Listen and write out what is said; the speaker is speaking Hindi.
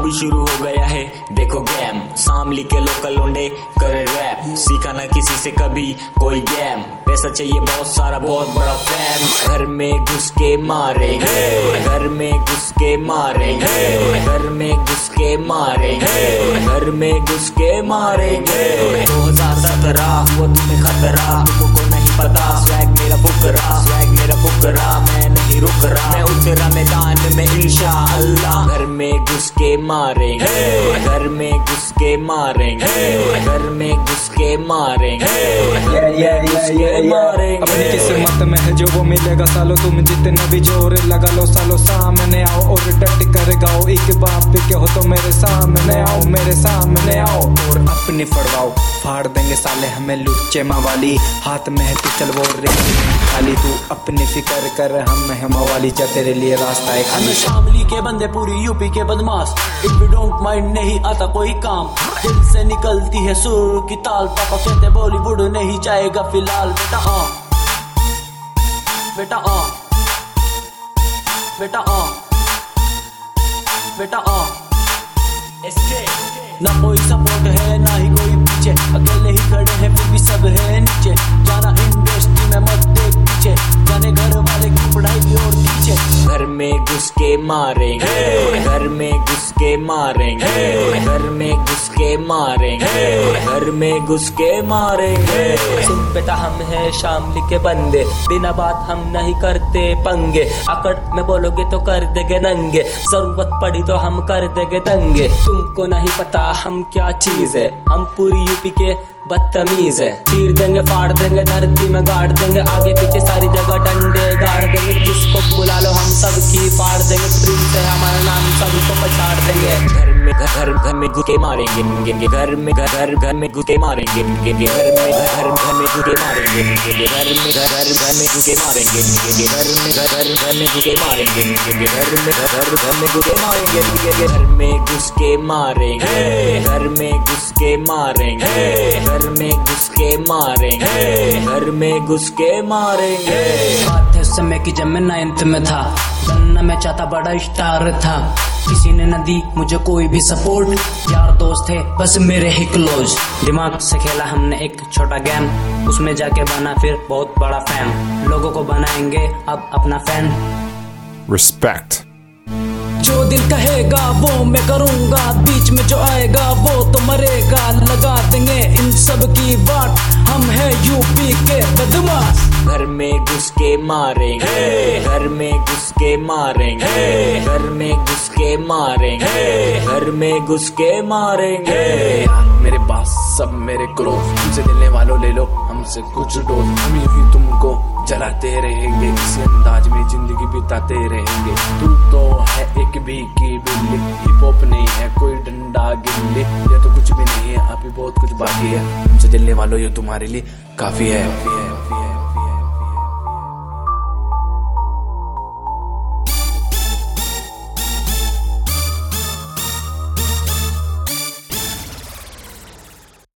भी शुरू हो गया है देखो गेम, शामली के लोकल लोंडे करे रैप, सीखा ना किसी से कभी कोई गेम, पैसा चाहिए बहुत सारा बहुत बड़ा फैम, घर में घुस के मारेंगे, घर में घुस के मारेंगे, घर में घुस के मारेंगे, घर में घुस के मारेंगे। 2017 वो तुम्हें खतरा, तुमको नहीं पता, स्वैग मेरा बुकरा, स्वैग मेरा बुकरा, मैं नहीं रुक रहा, मैं उतरा मैदान में इंशाअल्लाह। घर में घुस के मारेंगे, घर में घुस के मारेंगे, घर में घुस के मारेंगे, घुस के मारेंगे। अपनी किस्मत में है जो वो मिलेगा, सालों तुम जितने भी जोर लगा लो, सालों सामने आओ और डट कर गाओ, एक बाप के हो तो मेरे सामने आओ, मेरे सामने आओ और अपनी फड़वाओ, फाड़ देंगे साले हमें लुच्चे माँ वाली, हाथ में है पिस्टल वो रेंज खाली, तू अपनी फिक्र कर हम है मवाली, जा तेरे लिए रास्ता है खाली। हमें शामली के बंदे पूरी यूपी के बदमाश, इफ यू डोंट माइंड नहीं आता कोई काम, दिल से निकलती है सुर की ताल, पापा कहते बॉलीवुड नहीं जाएगा फिलहाल, बेटा बेटा बेटा बेटा ना कोई सपोर्ट है ना ही कोई पीछे, अकेले ही खड़े हैं फिर भी सब है नीचे, जाना इंडस्ट्री में मत देख पीछे, जाने घर वाले की पढ़ाई की ओर पीछे। घर में घुस के मारेंगे, घर में घुस के मारेंगे, घर में घुस के मारेंगे, घर में घुस के मारेंगे। सुन बेटा हम हैं शामली के बंदे, बिना बात हम नहीं करते पंगे, अकड़ में बोलोगे तो कर देंगे नंगे, जरूरत पड़ी तो हम कर देंगे दंगे, तुमको नहीं पता हम क्या चीज है, हम पूरी यूपी के बदतमीज है, चीर देंगे फाड़ देंगे धरती में गाड़ देंगे, आगे पीछे सारी जगह डंडे गाड़ देंगे, जिसको बुला लो हम सबकी फाड़ देंगे, प्रिंस है हमारा नाम सबको पछाड़ देंगे। घर में घुस के मारेंगे, घर में घर में घुस के मारेंगे, घर में घुस के मारेंगे, घर में घुस के मारेंगे, घर में घुस के मारेंगे, घर में घुस के मारेंगे, घर में घुस के मारेंगे, घर में घुस के मारेंगे, घर में घुस के मारेंगे, घर में घुस के मारेंगे। बात है उस समय की जब मैं 9th में था, बनना मैं चाहता बड़ा स्टार था, किसी ने न दी मुझे कोई भी सपोर्ट, यार दोस्त थे बस मेरे ही क्लोज, दिमाग से खेला हमने एक छोटा गेम, उसमें जाके बना फिर बहुत बड़ा फैन, लोगों को बनाएंगे अब अपना फैन। Respect. जो दिल कहेगा वो मैं करूँगा, बीच में जो आएगा वो तो मरेगा, लगा देंगे इन सब की बात, हम है यूपी के बदमाश। घर में घुस के मारेंगे, घर में घुस के मारेंगे, घर में घुस के मारेंगे, घर में घुस के मारेंगे। मेरे पास सब मेरे क्रोध, हमसे दिलने वालों ले लो हमसे कुछ डोज, हम यूं ही तुमको जलाते रहेंगे, इसी अंदाज में जिंदगी बिताते रहेंगे, तू तो है एक भी की बिल्ली, हिप हॉप नहीं है कोई डंडा गिल्ली, ये तो कुछ भी नहीं है अभी बहुत कुछ बाकी है, हमसे दिलने वालों ये तुम्हारे लिए काफी है।